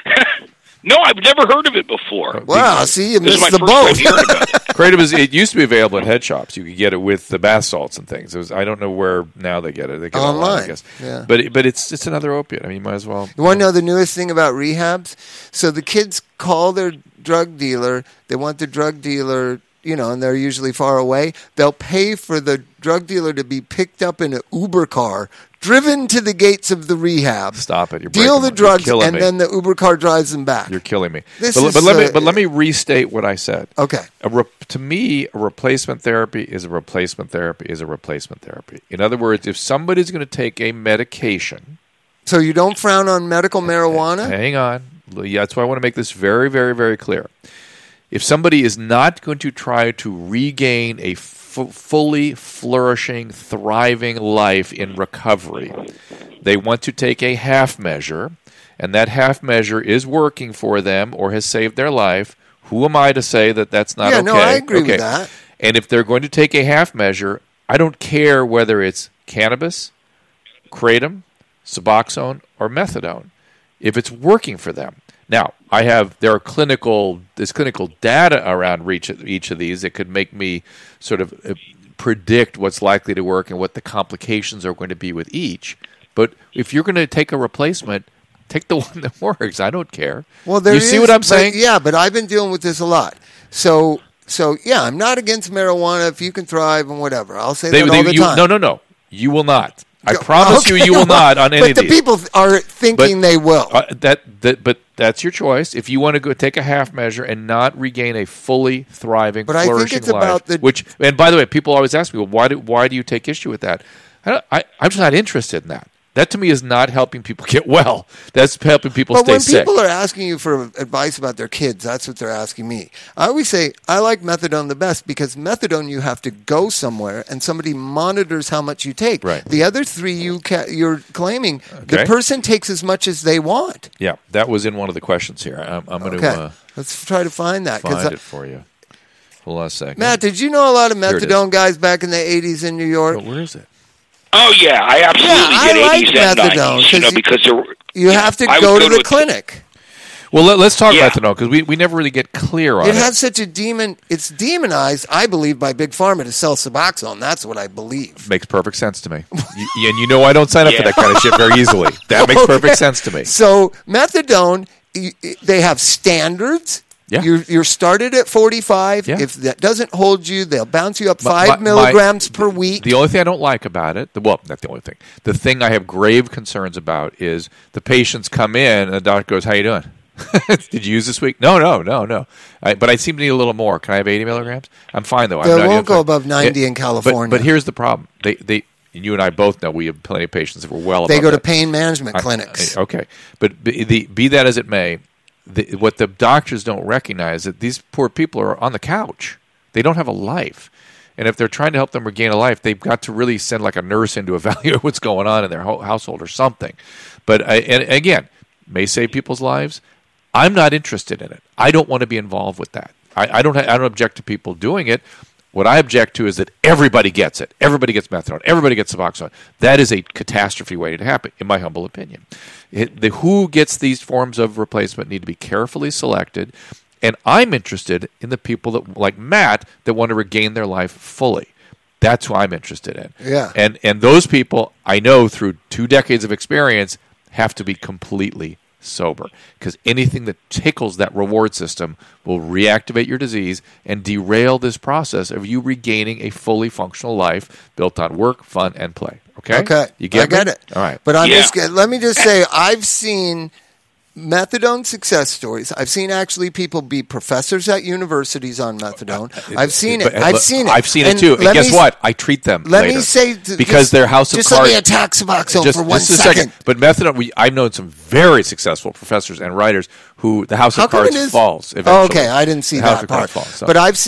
No, I've never heard of it before. Wow, see, you This is missed my the first time boat. hearing about it. Kratom it used to be available in head shops. You could get it with the bath salts and things. I don't know where now they get it. They get it online, I guess. Yeah. But it's another opiate. I mean, you might as well. You want to know the newest thing about rehabs? So the kids call their drug dealer. They want the drug dealer, and they're usually far away. They'll pay for the drug dealer to be picked up in an Uber car, driven to the gates of the rehab. Stop it! You're Deal breaking the me. drugs, You're killing and me. then the Uber car drives them back. You're killing me. This But, is, but let me restate what I said. Okay. To me, a replacement therapy is a replacement therapy is a replacement therapy. In other words, if somebody's going to take a medication, So you don't frown on medical marijuana? hang on. Yeah, that's why I want to make this very, very, very clear. If somebody is not going to try to regain a fully flourishing, thriving life in recovery, they want to take a half measure, and that half measure is working for them or has saved their life. Who am I to say that that's not Yeah, okay? no, I agree with that. And if they're going to take a half measure, I don't care whether it's cannabis, kratom, Suboxone, or methadone, if it's working for them. Now, there's clinical data around each of these that could make me sort of predict what's likely to work and what the complications are going to be with each. But if you're going to take a replacement, take the one that works. I don't care. Well, there you see is, what I'm but- saying? Yeah, but I've been dealing with this a lot. So yeah, I'm not against marijuana if you can thrive and whatever. I'll say that all the time. No. You will not. I Go- promise okay, you will not on any But of the these. people are thinking they will. But that's your choice. If you want to go take a half measure and not regain a fully thriving, But I think flourishing it's life, about the- which, and by the way, people always ask me, well, why do you take issue with that? I'm just not interested in that. That to me is not helping people get well. That's helping people But stay when sick. people are asking you for advice about their kids, that's what they're asking me. I always say I like methadone the best because methadone you have to go somewhere and somebody monitors how much you take. Right. The other three you're claiming the Okay. person takes as much as they want. Yeah, that was in one of the questions here. I'm going Okay, to let's try to find that. find it for you. Hold on a second. Matt, did you know a lot of Here it is. methadone guys back in the 80s in New York? But where is it? Oh yeah, I absolutely Yeah, did I like 80s and methadone, 90s. Because there were, You have to I would go to the a- clinic. Well, let's talk Yeah. methadone because we never really get clear on it. It has such a it's demonized, I believe, by Big Pharma to sell Suboxone. That's what I believe. Makes perfect sense to me. And you know I don't sign up for Yeah. that kind of shit very easily. That makes perfect sense to me. So methadone, they have standards. Yeah. You're started at 45. Yeah. If that doesn't hold you, they'll bounce you up My- 5 milligrams per week. The only thing I don't like about it, not the only thing. The thing I have grave concerns about is the patients come in and the doctor goes, "How you doing? Did you use this week?" No. But I seem to need a little more. Can I have 80 milligrams? I'm fine though. They I'm not, won't go above 90 in California. But here's the problem. They you and I both know we have plenty of patients that were well. They above go to that. pain management clinics. Okay, but be that as it may, what the doctors don't recognize is that these poor people are on the couch. They don't have a life. And if they're trying to help them regain a life, they've got to really send like a nurse in to evaluate what's going on in their household or something. But and again, may save people's lives. I'm not interested in it. I don't want to be involved with that. I don't object to people doing it. What I object to is that everybody gets it. Everybody gets methadone. Everybody gets Suboxone. That is a catastrophe waiting to happen, in my humble opinion. Who gets these forms of replacement need to be carefully selected, and I'm interested in the people that, like Matt, that want to regain their life fully. That's who I'm interested in. Yeah. And those people, I know through 2 decades of experience, have to be completely sober, because anything that tickles that reward system will reactivate your disease and derail this process of you regaining a fully functional life built on work, fun, and play. Okay? You get I get me? it. All right. But Yeah. let me just say, I've seen methadone success stories. I've seen actually people be professors at universities on methadone. I've seen it. I've seen it. I've seen it And too. And let guess me- what? I treat them Let later. me say, because they're House of just Cards. let me attack Suboxone for 1 just a second. But methadone, I've known some very successful professors and writers who the House How of come Cards it is? falls Oh, eventually. okay, I didn't see The House that of Cards part. falls, so. But I've seen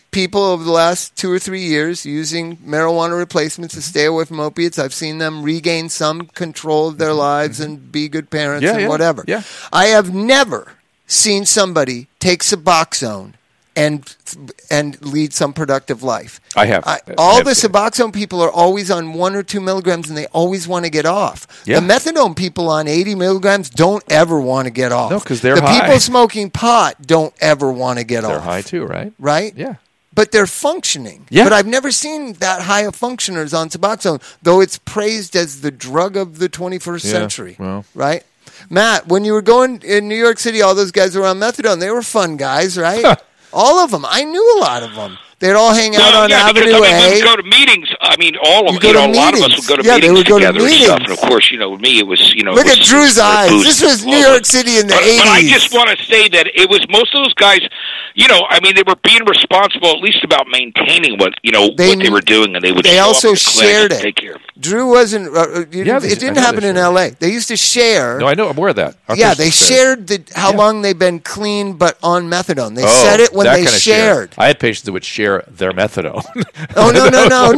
people over the last 2 or 3 years using marijuana replacements to stay away from opiates. I've seen them regain some control of their lives and be good parents and whatever. Yeah. I have never seen somebody take Suboxone and lead some productive life. I have. All the Suboxone people are always on 1 or 2 milligrams, and they always want to get off. Yeah. The methadone people on 80 milligrams don't ever want to get off. No, because they're the high. The people smoking pot don't ever want to get off. They're high too, right? Right? Yeah. But they're functioning. Yeah. But I've never seen that high of functioners on Suboxone, though it's praised as the drug of the 21st century. Well. Right? Matt, when you were going in New York City, all those guys were on methadone. They were fun guys, right? All of them. I knew a lot of them. They'd all hang out on Avenue because, A. We would go to meetings. I mean, all of You go to a lot of us meetings. would go to Yeah, they meetings would go to together and stuff. meetings. And of course, me, it was Look at Drew's eyes. This was New York City in the 80s. But I just want to say that it was most of those guys. I mean, they were being responsible at least about maintaining what they were doing, and they would. They show also up to class shared and it. take care of it. Drew wasn't. It didn't happen in shared. L.A. They used to share. No, I know. I'm aware of that. They shared how long they've been clean, but on methadone. They said it when that they kind of shared. I had patients that would share their methadone. Oh, no.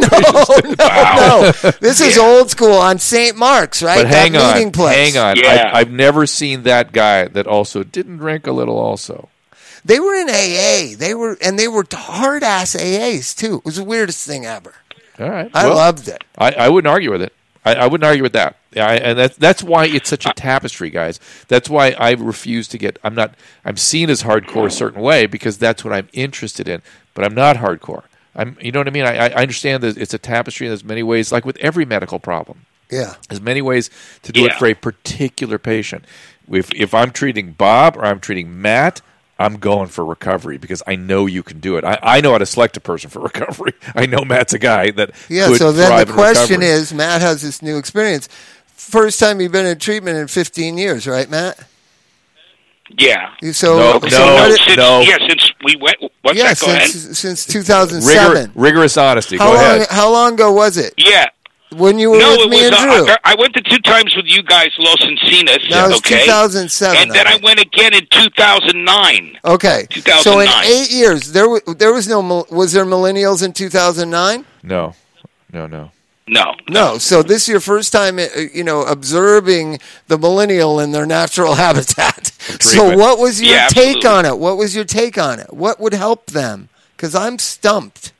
This is old school on St. Mark's, right? But hang that meeting on, place. hang on. Yeah. I've never seen that guy that also didn't drink a little also. They were in AA. They were hard ass AAs too. It was the weirdest thing ever. All right. I loved it. I wouldn't argue with it. I wouldn't argue with that. And that's why it's such a tapestry, guys. That's why I refuse to get. I'm seen as hardcore a certain way because that's what I'm interested in. But I'm not hardcore. You know what I mean? I understand that it's a tapestry and there's many ways, like with every medical problem. Yeah. There's many ways to do it for a particular patient. If I'm treating Bob or I'm treating Matt, I'm going for recovery because I know you can do it. I know how to select a person for recovery. I know Matt's a guy that could so then thrive the in question recovery. is, Matt has this new experience. First time you've been in treatment in 15 years, right, Matt? Yeah. So since we went. Go ahead. Since 2007. Rigorous honesty. Go ahead. How long ago was it? Yeah. When you were with me and Drew. I went to 2 times with you guys, Los Encinas. That was 2007. And then I went again in 2009. Okay. 2009. So in 8 years, was there millennials in 2009? No. No. So this is your first time, observing the millennial in their natural habitat. So what was your take on it? What was your take on it? What would help them? Because I'm stumped.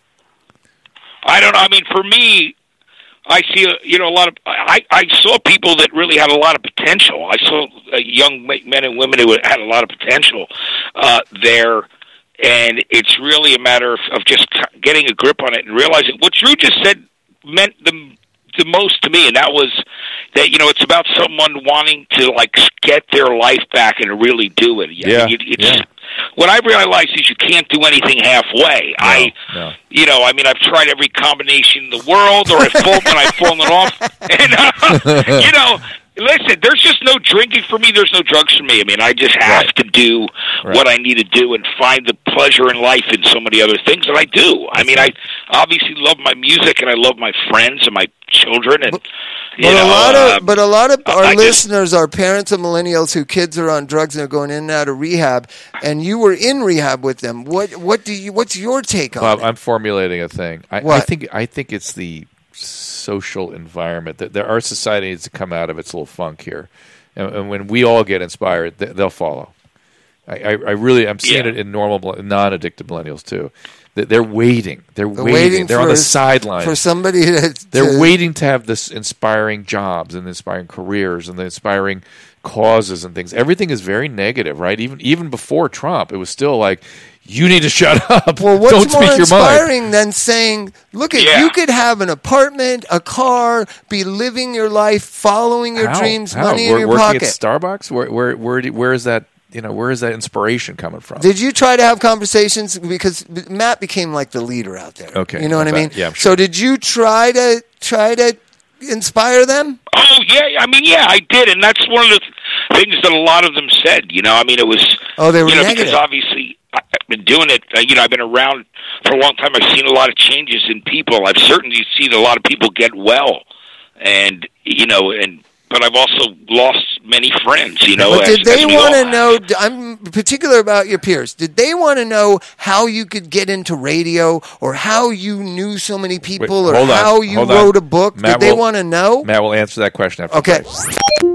I don't know. I mean, for me, I see a lot of. I saw people that really had a lot of potential. I saw young men and women who had a lot of potential there, and it's really a matter of just getting a grip on it and realizing what Drew just said meant the most to me, and that was that it's about someone wanting to get their life back and really do it. What I realized is you can't do anything halfway. No. I've tried every combination in the world, or when I've fallen off, and listen, there's just no drinking for me. There's no drugs for me. I mean, I just have to do what I need to do and find the pleasure in life in so many other things that I do. I mean, I obviously love my music and I love my friends and my children. And but a lot of our listeners are parents of millennials whose kids are on drugs and are going in and out of rehab. And you were in rehab with them. What's your take on it? I'm formulating a thing. I think it's the social environment that our society needs to come out of its little funk here, and when we all get inspired, they'll follow. I'm seeing it in normal non-addicted millennials too. They're waiting. They're waiting. They're on the sidelines for somebody. They're waiting to have this inspiring jobs and inspiring careers and the inspiring causes and things. Everything is very negative, right? Even before Trump, it was still like, you need to shut up. Well, what's Don't more speak your inspiring mind. than saying, look, you could have an apartment, a car, be living your life, following your dreams, money in your working pocket. At Starbucks? Where is that? Where is that inspiration coming from? Did you try to have conversations? Because Matt became like the leader out there. Okay. You know what I mean? Yeah, I'm sure. So did you try to inspire them? Oh, yeah. I mean, yeah, I did. And that's one of the things that a lot of them said. I mean, it was... Oh, they were negative. Because obviously I've been doing it. I've been around for a long time. I've seen a lot of changes in people. I've certainly seen a lot of people get well. And, and but I've also lost many friends. You know, But did they want to all know? I'm particular about your peers. Did they want to know how you could get into radio, or how you knew so many people, or hold on, how you hold on. wrote a book? Matt Did they will- want to know? Matt will answer that question after. Okay. the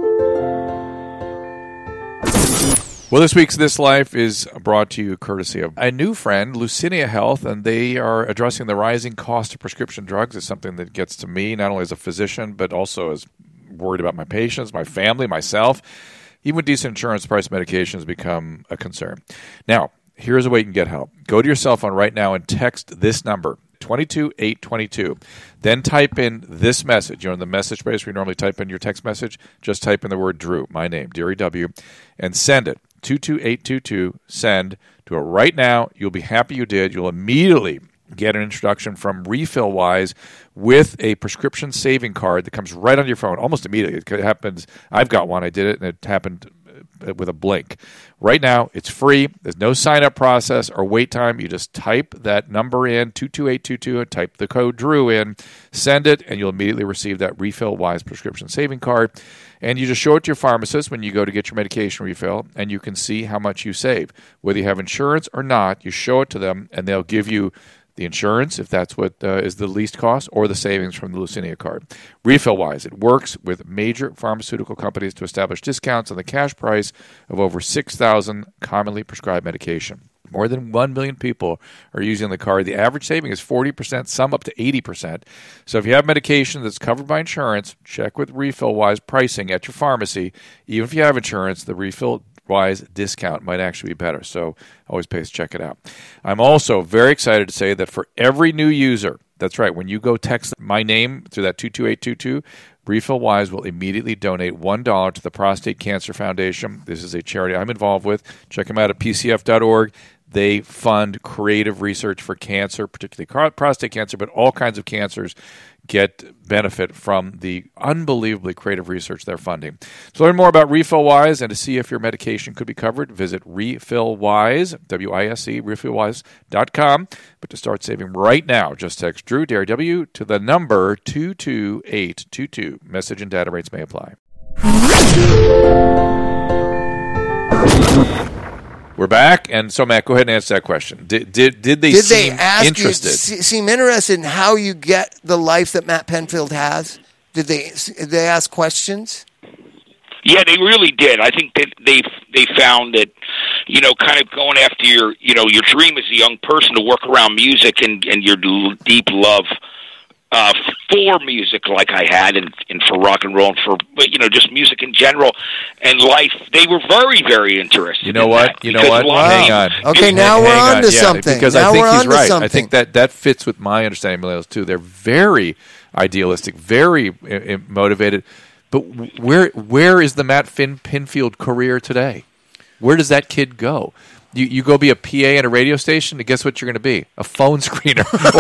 break. Well, this week's This Life is brought to you courtesy of a new friend, Lucinia Health, and they are addressing the rising cost of prescription drugs. It's something that gets to me, not only as a physician, but also as worried about my patients, my family, myself. Even with decent insurance, price medications become a concern. Now, here's a way you can get help. Go to your cell phone right now and text this number, 22822. Then type in this message. You know, in the message space where you normally type in your text message, just type in the word Drew, my name, D-R-E-W, and send it. 22822, send to it right now. You'll be happy you did. You'll immediately get an introduction from RefillWise with a prescription saving card that comes right on your phone almost immediately. It happens. I've got one. I did it, and it happened with a blink. Right now, it's free. There's no sign-up process or wait time. You just type that number in, 22822, and type the code Drew in, send it, and you'll immediately receive that RefillWise prescription saving card. And you just show it to your pharmacist when you go to get your medication refill, and you can see how much you save. Whether you have insurance or not, you show it to them, and they'll give you the insurance, if that's what is the least cost, or the savings from the Lucinia card. RefillWise, it works with major pharmaceutical companies to establish discounts on the cash price of over 6,000 commonly prescribed medication. More than 1 million people are using the card. The average saving is 40%, some up to 80%. So if you have medication that's covered by insurance, check with RefillWise pricing at your pharmacy. Even if you have insurance, the RefillWise discount might actually be better. So always pays to check it out. I'm also very excited to say that for every new user, that's right, when you go text my name through that 22822, RefillWise will immediately donate $1 to the Prostate Cancer Foundation. This is a charity I'm involved with. Check them out at pcf.org. They fund creative research for cancer, particularly prostate cancer, but all kinds of cancers get benefit from the unbelievably creative research they're funding. To learn more about RefillWise and to see if your medication could be covered, visit RefillWise, W-I-S-E, RefillWise.com. But to start saving right now, just text Drew, D-R-W, to the number 22822. Message and data rates may apply. We're back, and so Matt, go ahead and answer that question. Did they seem interested? Seem interested in how you get the life that Matt Penfield has? Did they ask questions? Yeah, they really did. I think that they found that, you know, kind of going after your dream as a young person to work around music and your deep love for music, like I had, and for rock and roll, and for, you know, just music in general and life. They were very, very interested. You know what? You know what? Wow. Hang on. Okay, now we're on to something. Because now I think we're he's on to right. something. I think that fits with my understanding of millennials too. They're very idealistic, very motivated. But where is the Matt Pinfield career today? Where does that kid go? You go be a PA in a radio station, and guess what you're going to be? A phone screener,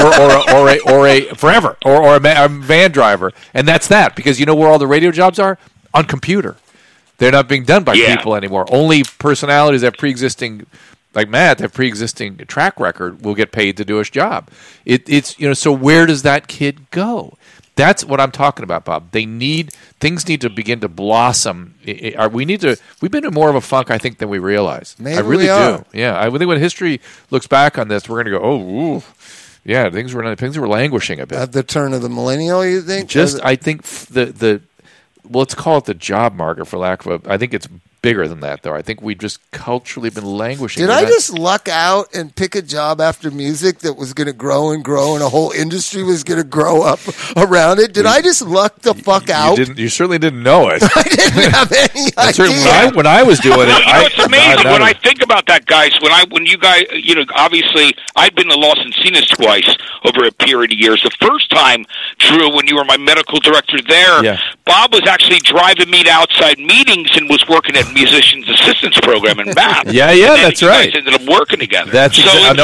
or a forever, or a van driver, and that's that. Because you know where all the radio jobs are? On computer. They're not being done by people anymore. Only personalities that have pre-existing, like Matt, have pre-existing track record will get paid to do his job. It's you know. So where does that kid go? That's what I'm talking about, Bob. Things need to begin to blossom. We've been in more of a funk, I think, than we realize. Maybe I really we are. do. Yeah, I think when history looks back on this, we're going to go, oh, ooh. Yeah, things were languishing a bit. At the turn of the millennial, you think? I think let's call it the job market, for lack of I think it's bigger than that, though. I think we've just culturally been languishing. Did I just luck out and pick a job after music that was going to grow and grow, and a whole industry was going to grow up around it? Did I just luck the fuck out? You certainly didn't know it. I didn't have any idea. When I was doing it, it's amazing when I think about that, guys. When you guys, you know, obviously, I've been to Los Encinas twice over a period of years. The first time, Drew, when you were my medical director there, Bob was actually driving me to outside meetings and was working at Musicians Assistance Program in Bath. Yeah, that's right. Guys ended up working together. That's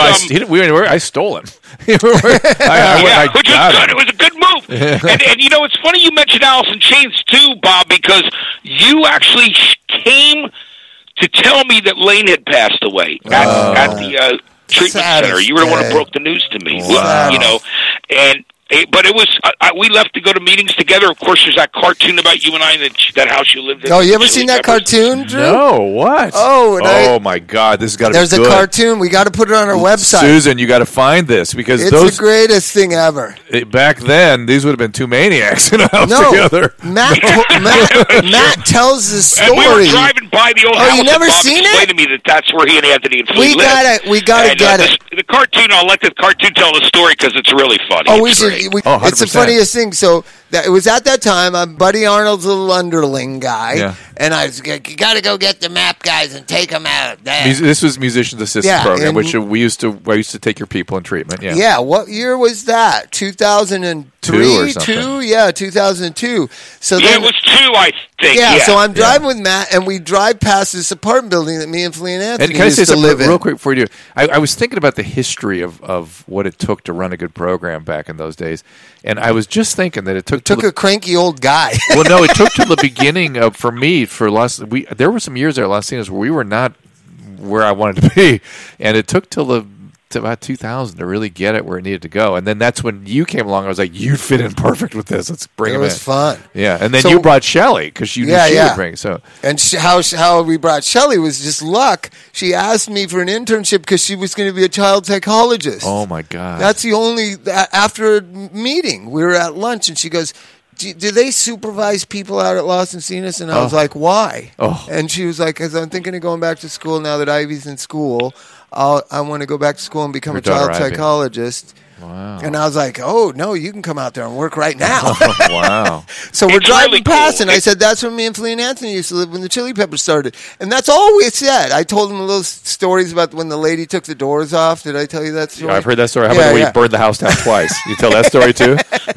I stole him. Which was good. It was a good move. and you know, it's funny you mentioned Alice in Chains too, Bob, because you actually came to tell me that Lane had passed away at the treatment center. You were the one who broke the news to me. Wow. You know, and But it was we left to go to meetings together. Of course, there's that cartoon about you and I in that house you lived in. Oh, you ever seen that cartoon, Drew? No, what? Oh, my God, this has got to be There's good. a cartoon. We got to put it on our website. Susan, you got to find this because It's those the greatest thing ever. back then these would have been two maniacs in a house together. Matt tells the story. And we were driving by the old house. You never and Bob seen explained it? to me that's where he and Anthony and Flea lived. We gotta get it. The cartoon. I'll let the cartoon tell the story because it's really funny. Oh, it's great. It's the funniest thing. So it was at that time. I'm Buddy Arnold's little underling guy, and I was like, you got to go get the map guys and take them out. This was Musicians Assistance Program, which I used to take your people in treatment. Yeah. Yeah. What year was that? 2003 or something. 2002. So then, it was 2, I think. Yeah. So I'm driving with Matt, and we drive past this apartment building that me and Flea and Anthony And can I say used to something live in. real quick before you do? I was thinking about the history of what it took to run a good program back in those days, and I was just thinking that it took a cranky old guy. Well, no, it took till the beginning of for me for there were some years there at Los Angeles where we were not where I wanted to be, and it took till about 2000 to really get it where it needed to go, and then that's when you came along. I was like, you fit in perfect with this. Let's bring him in. It was fun. Yeah, and then you brought Shelley because you knew she would bring. So and how we brought Shelley was just luck. She asked me for an internship because she was going to be a child psychologist. Oh my God, that's the only after a meeting we were at lunch and she goes, do they supervise people out at Los Encinas? And I was like, why? And she was like, because I'm thinking of going back to school now that Ivy's in school. I want to go back to school and become a child psychologist. Wow. And I was like, oh, no, you can come out there and work right now. Wow. So we're driving really past, cool. and I said, that's where me and Flea and Anthony used to live when the Chili Peppers started. And that's all we said. I told them little stories about when the lady took the doors off. Did I tell you that story? Yeah, I've heard that story. How about when you burned the house down twice? You tell that story too?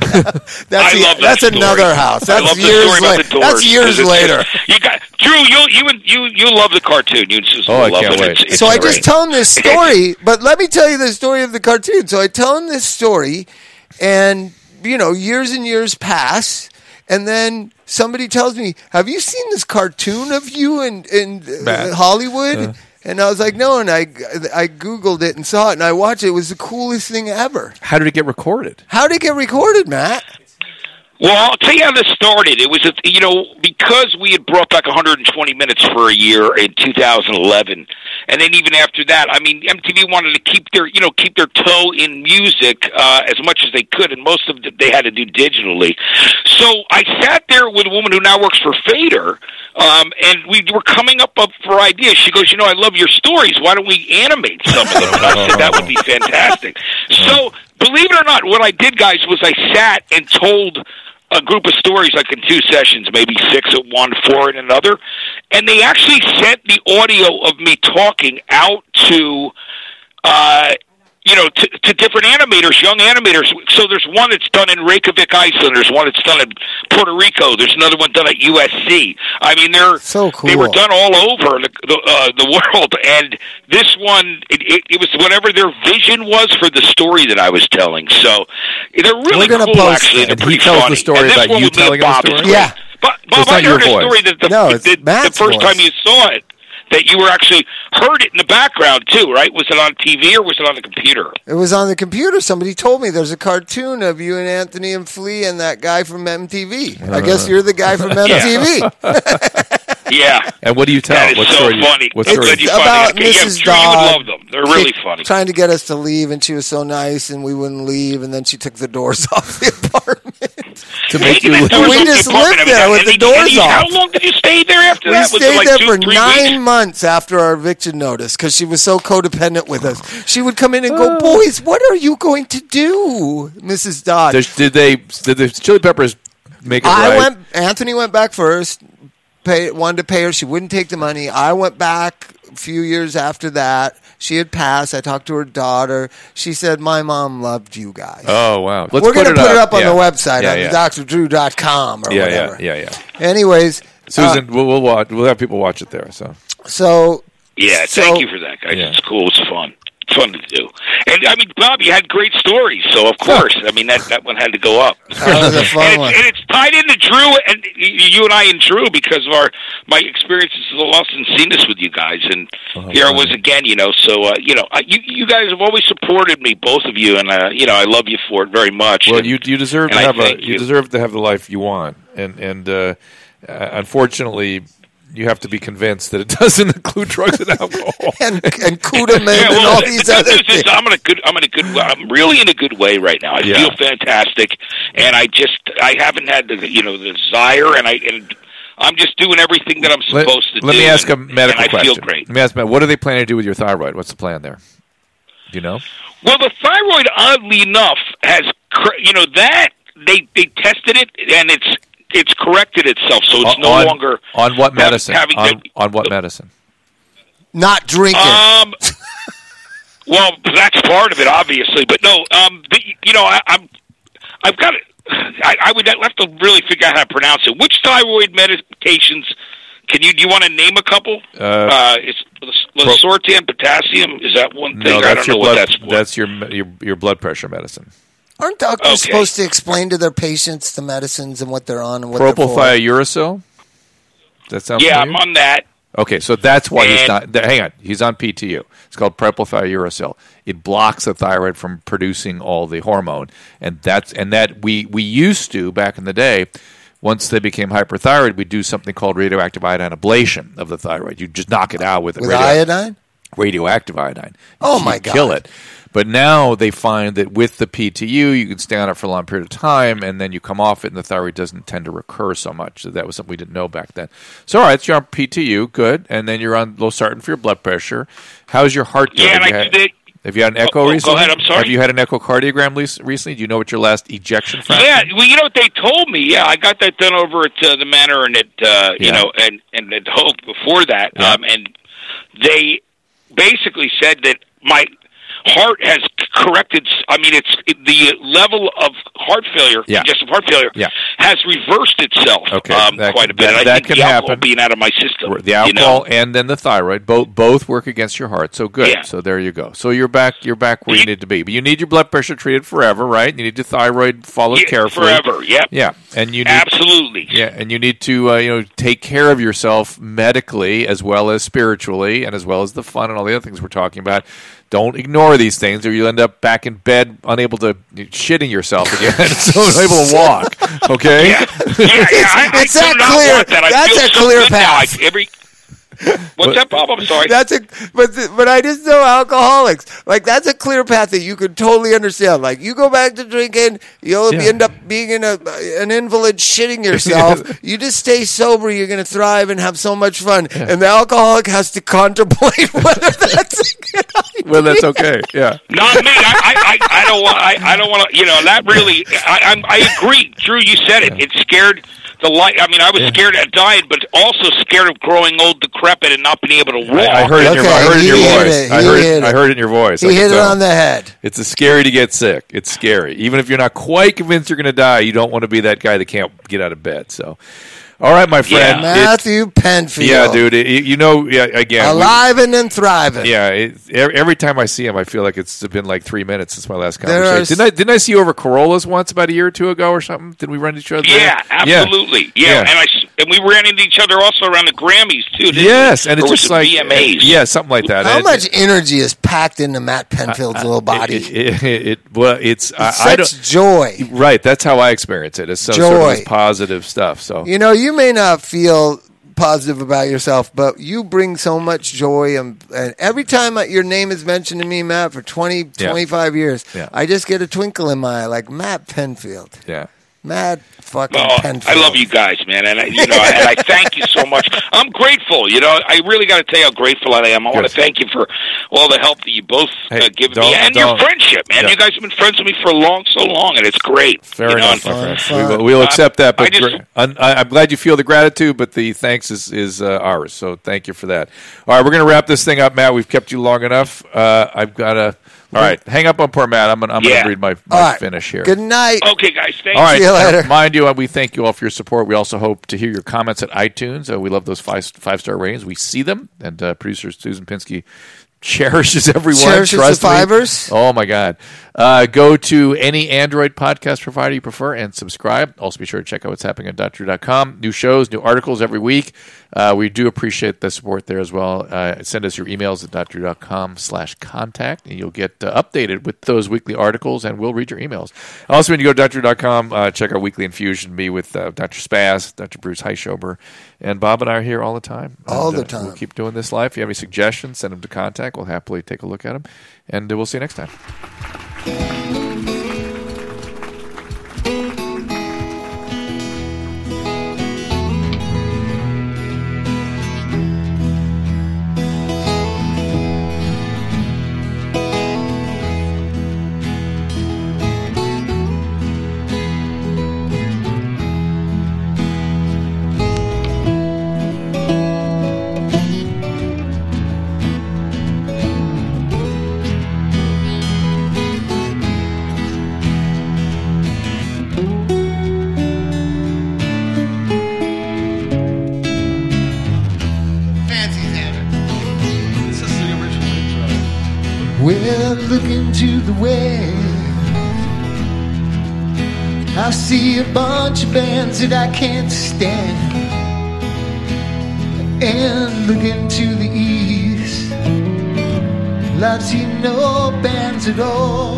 That's another house. That's years later. That's years later. You got Drew. You love the cartoon. You just I love can't it. wait. It's So I great. just tell him this story, but let me tell you the story of the cartoon. So I tell him this story, and years and years pass, and then somebody tells me, "Have you seen this cartoon of you in Hollywood?" And I was like, "No," and I Googled it and saw it, and I watched it. It was the coolest thing ever. How did it get recorded? How did it get recorded, Matt? Well, I'll tell you how this started. It was, because we had brought back 120 minutes for a year in 2011, and then even after that, I mean, MTV wanted to keep their toe in music as much as they could, and most of it they had to do digitally. So I sat there with a woman who now works for Fader, and we were coming up for ideas. She goes, I love your stories. Why don't we animate some of them? And I said, that would be fantastic. So, believe it or not, what I did, guys, was I sat and told a group of stories like in 2 sessions, maybe 6 at one, 4 at another, and they actually sent the audio of me talking out to to different animators, young animators. So there's one that's done in Reykjavik, Iceland. There's one that's done in Puerto Rico. There's another one done at USC. I mean, they're so cool. They were done all over the world, and this one, it was whatever their vision was for the story that I was telling. So they're really cool, actually. They're pretty tells funny. the story about you telling the story? Yeah. Bob, it's I not your heard a voice. story that the Matt's first voice. time you saw it, that you were actually heard it in the background too, right? Was it on TV or was it on the computer? It was on the computer. Somebody told me there's a cartoon of you and Anthony and Flea and that guy from MTV. I guess you're the guy from MTV. Yeah. And what do you tell? That is What so story? funny. What It's story? good you About find it. Mrs. Drew, you would Dodd. love them. They're really funny. Trying to get us to leave, and she was so nice, and we wouldn't leave, and then she took the doors off the apartment. To make you Taking the look. doors We off the just apartment, lived there with the doors off. How long did you stay there after We that? Was it stayed like there 2, for 3 9 weeks? months after our eviction notice because she was so codependent with us. She would come in and go, "Boys, what are you going to do, Mrs. Dodd?" Did the Chili Peppers make it right? Anthony went back first. Wanted to pay her. She wouldn't take the money. I went back a few years after that. She had passed. I talked to her daughter. She said, "My mom loved you guys." Oh, wow. We're going to put it up on Yeah. the website Yeah, on drdrew.com or whatever. Yeah. Anyways, Susan, we'll watch. We'll have people watch it there. So so Yeah, So- thank you for that, guys. Yeah. It's cool. It's fun. fun to do. And I mean, Bob, you had great stories, so of course, I mean that one had to go up. That was a fun one. And it's tied into Drew and you and I and Drew because of my experiences of the Los Encinas with you guys, and here I was again, you know. So you guys have always supported me, both of you, and I love you for it very much. Well, and, you deserve to have you deserve to have the life you want, and unfortunately, you have to be convinced that it doesn't include drugs and alcohol and Kudaman and all these other things. I'm really in a good way right now. I feel fantastic, and I haven't had the desire, and I'm just doing everything that I'm supposed to do. Let me ask a medical question. I feel great. Let me ask, what are they planning to do with your thyroid? What's the plan there? Do you know? Well, the thyroid, oddly enough, has that they tested it, and it's corrected itself, so it's no longer on what medicine? On what medicine? Not drinking. Well, that's part of it, obviously, but no. I've got it. I would have to really figure out how to pronounce it. Which thyroid medications? Do you want to name a couple? It's Losartan, potassium. Is that one thing? No, I don't know what that's for. That's your blood pressure medicine. Aren't doctors supposed to explain to their patients the medicines and what they're on and what propylthiouracil? That sounds familiar? I'm on that. Okay, so that's why he's not. Hang on, he's on PTU. It's called propylthiouracil. It blocks the thyroid from producing all the hormone, and that we used to back in the day. Once they became hyperthyroid, we do something called radioactive iodine ablation of the thyroid. You just knock it out with iodine, radioactive iodine. Oh my God! Kill it. But now they find that with the PTU, you can stay on it for a long period of time, and then you come off it, and the thyroid doesn't tend to recur so much. So that was something we didn't know back then. So, all right, so you're on PTU, good, and then you're on losartan for your blood pressure. How's your heart doing? Yeah, have you had an echo recently? Go ahead, I'm sorry. Have you had an echocardiogram recently? Do you know what your last ejection fraction? Yeah, well, you know what they told me? Yeah, I got that done over at the Manor and at and at Hope before that, and they basically said that my heart has corrected. I mean, the level of heart failure, congestive heart failure, has reversed itself quite a bit. That I think can the alcohol happen. Being out of my system, the alcohol and then the thyroid both work against your heart. So good. Yeah. So there you go. So you're back where you need to be. But you need your blood pressure treated forever, right? You need your thyroid followed carefully forever. Yep. Yeah, and you need, absolutely. Yeah, and you need to take care of yourself medically as well as spiritually, and as well as the fun and all the other things we're talking about. Don't ignore these things, or you'll end up back in bed, unable to shitting yourself again, so unable to walk. Okay? It's that clear. That's a clear path. What's that, Bob? I'm sorry. But I just know alcoholics. Like, that's a clear path that you could totally understand. Like, you go back to drinking, you'll end up being an invalid, shitting yourself. You just stay sober, you're going to thrive and have so much fun. Yeah. And the alcoholic has to contemplate whether that's a good idea. Well, that's okay. Yeah. Not me. I don't want to. That really. I agree. Drew, you said it. It scared the light. I mean, I was scared of dying, but also scared of growing old, decrepit, and not being able to walk. I heard it in your voice. I heard it in your voice. He hit it on the head. It's scary to get sick. It's scary. Even if you're not quite convinced you're going to die, you don't want to be that guy that can't get out of bed. So, all right, my friend. Matthew Penfield. Yeah, dude. Again. Alive and thriving. Yeah. Every time I see him, I feel like it's been like 3 minutes since my last conversation. Didn't I see you over Corollas once about a year or two ago or something? Did we run into each other? Yeah, absolutely. Yeah. And we ran into each other also around the Grammys, too, didn't we? And it's just like VMAs. Yeah, something like that. How much energy is packed into Matt Penfield's little body? It's such joy. Right, that's how I experience it. It's some joy. sort of positive stuff. So you may not feel positive about yourself, but you bring so much joy, and every time your name is mentioned to me, Matt, for 25 years, I just get a twinkle in my eye, like Matt Penfield. Yeah. Matt fucking Penfield. I love you guys, man, and I thank you so much. I'm grateful. I really got to tell you how grateful I am. I want to thank you for all the help that you both given me, and your friendship, man. Yeah. You guys have been friends with me for so long, and it's great. Fair enough, my friend. We'll accept that. But I'm glad you feel the gratitude, but the thanks is ours. So thank you for that. All right, we're going to wrap this thing up, Matt. We've kept you long enough. I've got to. All right, hang up on poor Matt. I'm going to read my finish here. Good night. Okay, guys. Thank you. All right, see you later. Mind you, we thank you all for your support. We also hope to hear your comments at iTunes. We love those five-star ratings. We see them, and producer Susan Pinsky cherishes everyone. Cherishes Trust the me. fivers. Oh, my God. Go to any Android podcast provider you prefer and subscribe. Also, be sure to check out what's happening on .drew.com. New shows, new articles every week. We do appreciate the support there as well. Send us your emails at .drew.com/contact, and you'll get updated with those weekly articles, and we'll read your emails. Also, when you go to .drew.com, check out Weekly Infusion, me with Dr. Spaz, Dr. Bruce Heischober, and Bob and I are here all the time. All the time. We'll keep doing this live. If you have any suggestions, send them to Contact. We'll happily take a look at them, and we'll see you next time. Well, looking to the west, I see a bunch of bands that I can't stand. And looking to the east, I see no bands at all.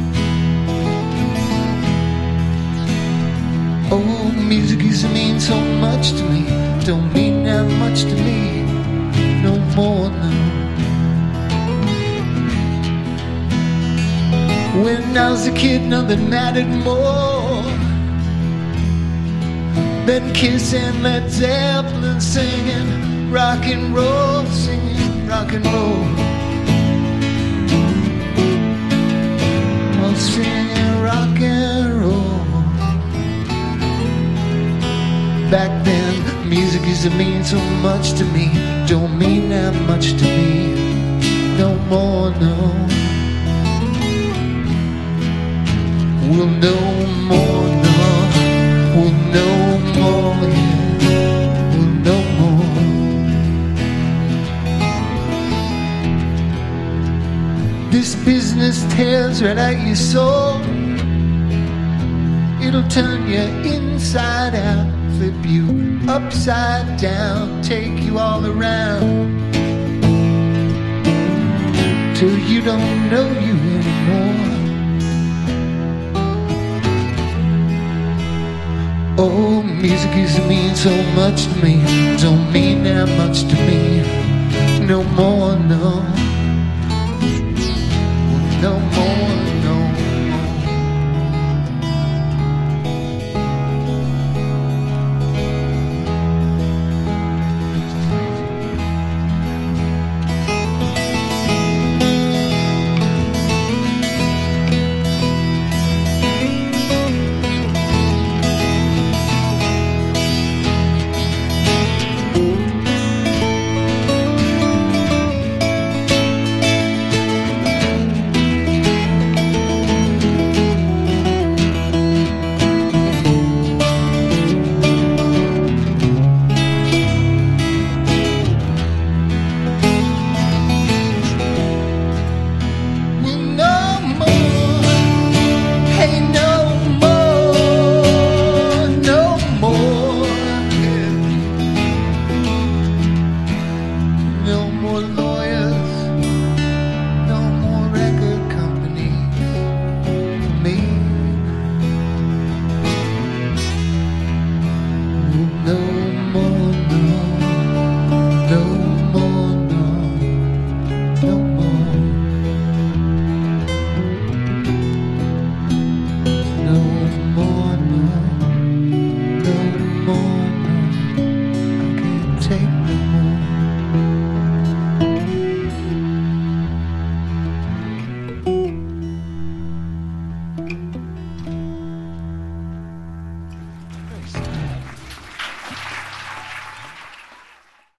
Oh, music used to mean so much to me, don't mean that much to me no more now. When I was a kid, nothing mattered more than Kiss and Led Zeppelin singing rock and roll, singing rock and roll. Oh, singing rock and roll. Back then, music used to mean so much to me, don't mean that much to me no more, no. We'll know more, no. We'll know more, yeah. We'll know more. This business tears right at your soul. It'll turn you inside out, flip you upside down, take you all around till you don't know you anymore. Oh, music used to mean so much to me, don't mean that much to me no more, no.